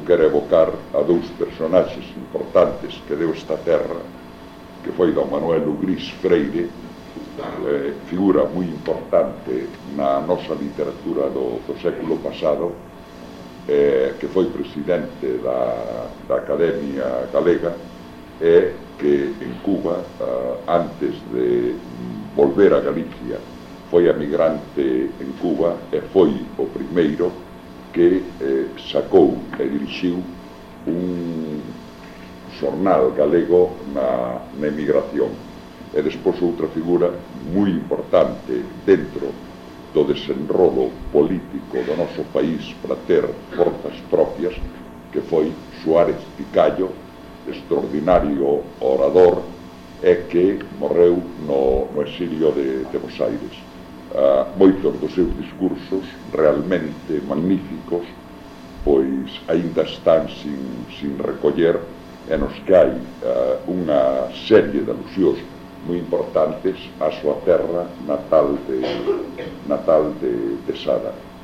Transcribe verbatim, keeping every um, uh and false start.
quero evocar a dous personaxes importantes que deu esta terra, que foi don Manuel Ugrís Freire, eh, figura moi importante na nosa literatura do, do século pasado, eh, que foi presidente da, da Academia Galega, e que en Cuba, eh, antes de volver a Galicia, foi emigrante en Cuba e foi o primeiro que eh, sacou e dirixiu un xornal galego na, na emigración. E despois outra figura moi importante dentro do desenrolo político do noso país para ter forzas propias, que foi Suárez Picallo, extraordinario orador, e que morreu no, no exilio de, de Buenos Aires. Uh, moitos dos seus discursos realmente magníficos pois aínda están sin, sin recoller, e nos que hai uh, unha serie de alusións moi importantes á súa terra natal de, natal de, de Sada.